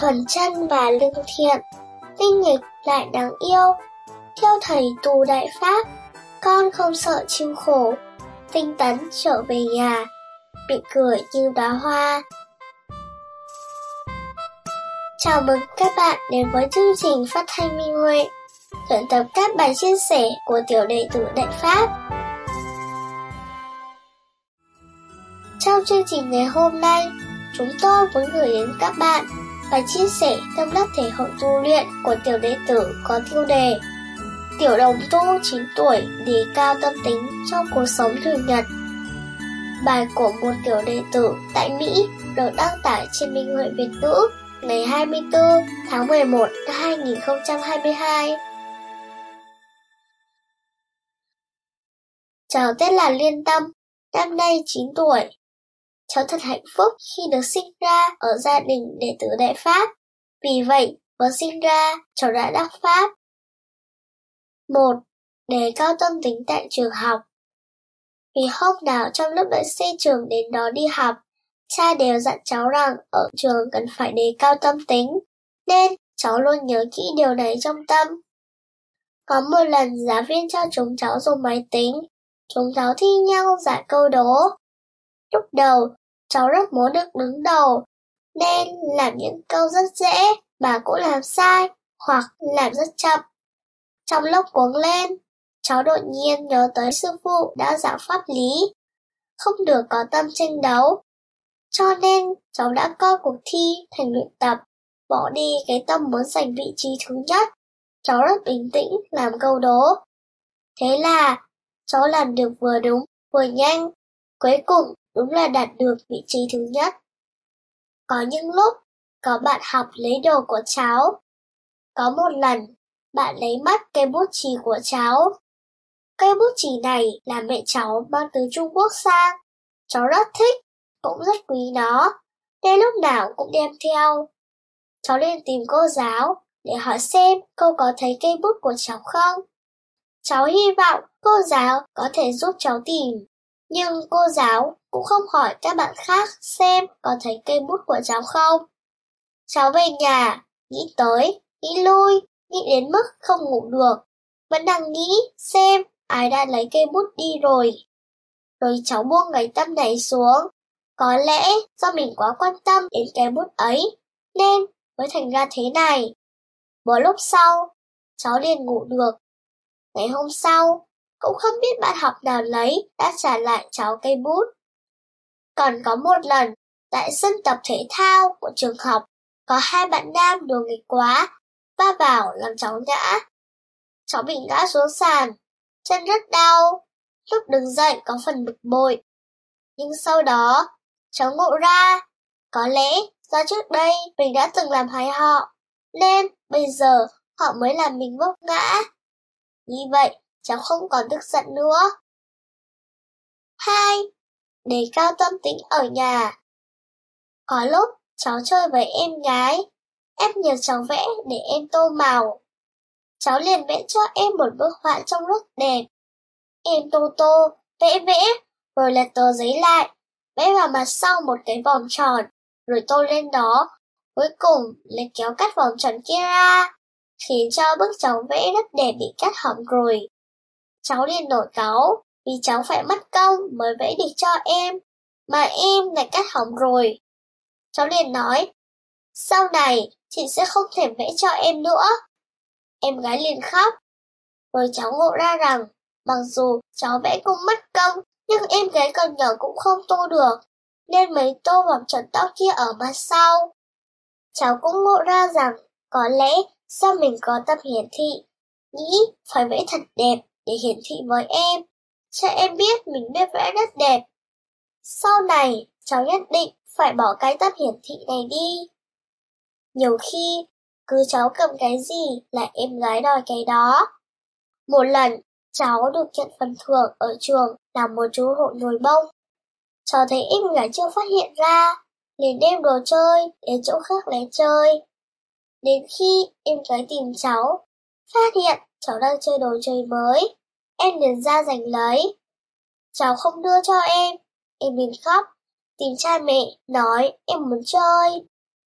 thuần chân và lương thiện, tinh nghịch lại đáng yêu. Theo thầy tu đại pháp, con không sợ chịu khổ, tinh tấn trở về nhà, mỉm cười như đóa hoa. Chào mừng các bạn đến với chương trình phát thanh Minh Huệ, tuyển tập các bài chia sẻ của tiểu đệ tử Đại Pháp. Trong chương trình ngày hôm nay, chúng tôi muốn gửi đến các bạn bài chia sẻ tâm đắc thể hội tu luyện của tiểu đệ tử có tiêu đề Tiểu đồng tu 9 tuổi đề cao tâm tính trong cuộc sống thường nhật. Bài của một tiểu đệ tử tại Mỹ được đăng tải trên Minh Huệ Việt ngữ ngày 24 tháng 11 năm 2022. Cháu tên là Liên Tâm, năm nay 9 tuổi. Cháu thật hạnh phúc khi được sinh ra ở gia đình đệ tử Đại Pháp. Vì vậy, vừa sinh ra, cháu đã đắc Pháp. 1. Đề cao tâm tính tại trường học. Vì hôm nào trong lúc đợi xe trường đến đó đi học, cha đều dặn cháu rằng ở trường cần phải đề cao tâm tính, nên cháu luôn nhớ kỹ điều này trong tâm. Có một lần giáo viên cho chúng cháu dùng máy tính, chúng cháu thi nhau giải câu đố. Lúc đầu, cháu rất muốn được đứng đầu, nên làm những câu rất dễ mà cũng làm sai hoặc làm rất chậm. Trong lúc cuống lên, cháu đột nhiên nhớ tới sư phụ đã giảng pháp lý, không được có tâm tranh đấu. Cho nên cháu đã coi cuộc thi thành luyện tập, bỏ đi cái tâm muốn giành vị trí thứ nhất. Cháu rất bình tĩnh làm câu đố. Thế là cháu làm được vừa đúng, vừa nhanh. Cuối cùng đúng là đạt được vị trí thứ nhất. Có những lúc có bạn học lấy đồ của cháu. Có một lần bạn lấy mất cây bút chì của cháu. Cây bút chì này là mẹ cháu mang từ Trung Quốc sang. Cháu rất thích, cũng rất quý nó, nên lúc nào cũng đem theo. Cháu lên tìm cô giáo để hỏi xem cô có thấy cây bút của cháu không. Cháu hy vọng cô giáo có thể giúp cháu tìm, nhưng cô giáo cũng không hỏi các bạn khác xem có thấy cây bút của cháu không. Cháu về nhà, nghĩ tới, nghĩ lui, nghĩ đến mức không ngủ được, vẫn đang nghĩ xem ai đã lấy cây bút đi rồi. Rồi cháu buông cái tâm này xuống. Có lẽ do mình quá quan tâm đến cái bút ấy, nên mới thành ra thế này. Một lúc sau, cháu liền ngủ được. Ngày hôm sau, cũng không biết bạn học nào lấy đã trả lại cháu cây bút. Còn có một lần, tại sân tập thể thao của trường học, có hai bạn nam đùa nghịch quá, va vào làm cháu ngã. Cháu bị ngã xuống sàn, chân rất đau, lúc đứng dậy có phần bực bội. Nhưng sau đó, cháu ngộ ra, có lẽ do trước đây mình đã từng làm hại họ, nên bây giờ họ mới làm mình vấp ngã. Như vậy, cháu không còn tức giận nữa. 2. Đề cao tâm tính ở nhà. Có lúc cháu chơi với em gái, em nhờ cháu vẽ để em tô màu. Cháu liền vẽ cho em một bức họa trông rất đẹp. Em tô, vẽ, rồi lật tờ giấy lại, vẽ vào mặt sau một cái vòng tròn, rồi tô lên đó. Cuối cùng lại kéo cắt vòng tròn kia ra, khiến cho bức cháu vẽ rất đẹp bị cắt hỏng rồi. Cháu liền nổi cáu, vì cháu phải mất công mới vẽ được cho em, mà em lại cắt hỏng rồi. Cháu liền nói, sau này chị sẽ không thèm vẽ cho em nữa. Em gái liền khóc. Rồi cháu ngộ ra rằng, mặc dù cháu vẽ cũng mất công, nhưng em gái còn nhỏ cũng không tô được, nên mới tô vòng tròn tóc kia ở mặt sau. Cháu cũng ngộ ra rằng, có lẽ do mình có tâm hiển thị, nghĩ phải vẽ thật đẹp để hiển thị với em, cho em biết mình biết vẽ rất đẹp. Sau này, cháu nhất định phải bỏ cái tâm hiển thị này đi. Nhiều khi, cứ cháu cầm cái gì là em gái đòi cái đó. Một lần, cháu được nhận phần thưởng ở trường là một chú hổ nhồi bông. Cháu thấy em gái chưa phát hiện ra, liền đem đồ chơi đến chỗ khác lấy chơi. Đến khi em gái tìm cháu, phát hiện cháu đang chơi đồ chơi mới, em liền ra giành lấy. Cháu không đưa cho em liền khóc, tìm cha mẹ, nói em muốn chơi.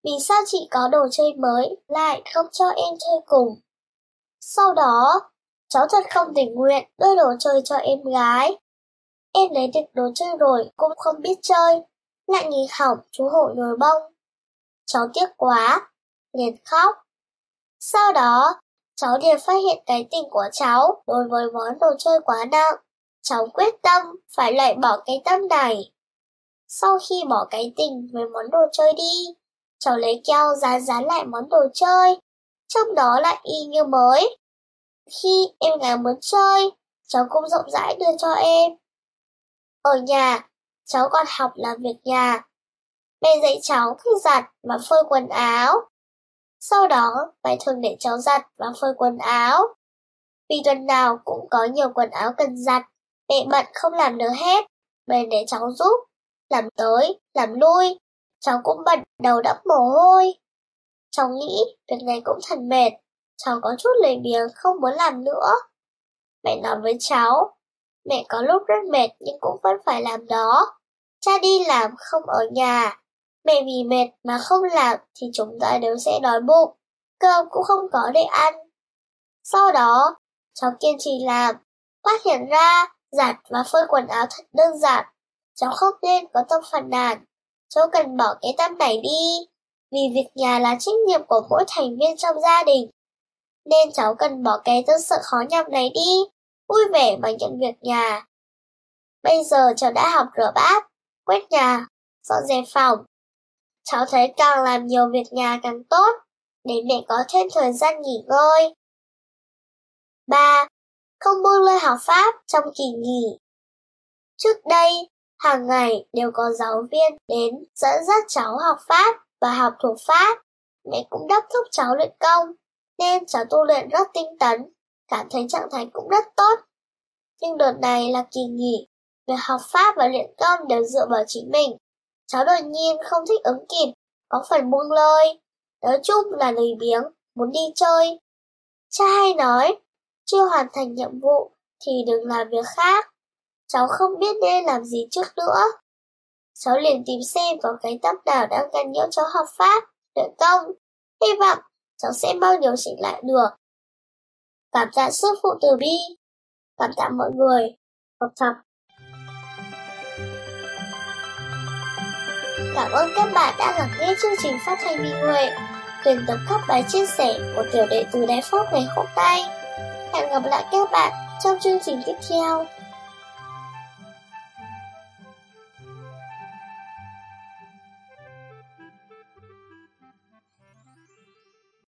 Vì sao chị có đồ chơi mới lại không cho em chơi cùng? Sau đó, cháu thật không tình nguyện đưa đồ chơi cho em gái. Em lấy được đồ chơi rồi cũng không biết chơi, lại nghịch hỏng chú hổ nhồi bông. Cháu tiếc quá, liền khóc. Sau đó, cháu liền phát hiện cái tình của cháu đối với món đồ chơi quá nặng. Cháu quyết tâm phải loại bỏ cái tâm này. Sau khi bỏ cái tình với món đồ chơi đi, cháu lấy keo dán lại món đồ chơi, trong đó lại y như mới. Khi em gái muốn chơi, cháu cũng rộng rãi đưa cho em. Ở nhà, cháu còn học làm việc nhà. Mẹ dạy cháu cách giặt và phơi quần áo. Sau đó, mẹ thường để cháu giặt và phơi quần áo. Vì tuần nào cũng có nhiều quần áo cần giặt, mẹ bận không làm được hết, bèn để cháu giúp. Làm tới, làm lui, cháu cũng bận đầu đẫm mồ hôi. Cháu nghĩ việc này cũng thật mệt, cháu có chút lười biếng không muốn làm nữa. Mẹ nói với cháu, mẹ có lúc rất mệt nhưng cũng vẫn phải làm đó. Cha đi làm không ở nhà, mẹ vì mệt mà không làm thì chúng ta đều sẽ đói bụng, cơm cũng không có để ăn. Sau đó, cháu kiên trì làm, phát hiện ra giặt và phơi quần áo thật đơn giản. Cháu không nên có tâm phàn nàn, cháu cần bỏ cái tâm này đi, vì việc nhà là trách nhiệm của mỗi thành viên trong gia đình. Nên cháu cần bỏ cái tâm sự khó nhọc này đi, vui vẻ mà nhận việc nhà. Bây giờ cháu đã học rửa bát, quét nhà, dọn dẹp phòng. Cháu thấy càng làm nhiều việc nhà càng tốt, để mẹ có thêm thời gian nghỉ ngơi. 3. Không buông lơi học Pháp trong kỳ nghỉ. Trước đây, hàng ngày đều có giáo viên đến dẫn dắt cháu học Pháp và học thuộc Pháp. Mẹ cũng đốc thúc cháu luyện công, nên cháu tu luyện rất tinh tấn, cảm thấy trạng thái cũng rất tốt. Nhưng đợt này là kỳ nghỉ, việc học Pháp và luyện công đều dựa vào chính mình. Cháu đột nhiên không thích ứng kịp, có phần buông lơi. Nói chung là lười biếng, muốn đi chơi. Cha hay nói, chưa hoàn thành nhiệm vụ thì đừng làm việc khác. Cháu không biết nên làm gì trước nữa. Cháu liền tìm xem có cái tập nào đang cần nhiễu cháu học Pháp, luyện công. Hy vọng cháu sẽ mau điều chỉnh lại được. Cảm tạ sư phụ từ bi. Cảm tạ mọi người. Học tập. Cảm ơn các bạn đã lắng nghe chương trình phát thanh Minh Huệ. Tuyển tập các bài chia sẻ của tiểu đệ từ Đài Phúc ngày hôm nay. Hẹn gặp lại các bạn trong chương trình tiếp theo.